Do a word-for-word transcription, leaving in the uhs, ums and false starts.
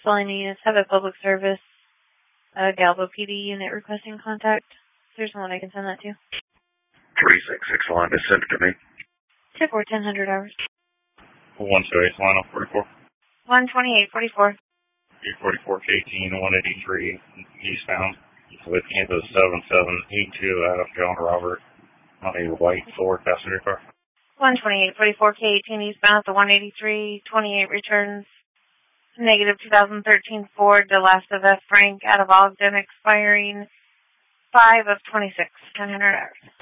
Calling units have a public service, uh, Galvo P D unit requesting contact. There's someone I can send that to. three six six line is sent to me. Two four ten hundred hours. one two eight, line up forty-four. one twenty-eight forty-four. eight forty-four K T and one eighty-three eastbound with Kansas seven seven eight two out of John Robert on a white Ford passenger car. one twenty-eight forty-four K eighteen eastbound at the one eighty-three twenty-eight returns. Negative twenty thirteen Ford DeLasta F. Frank out of Ogden expiring five of twenty-six, ten hundred hours.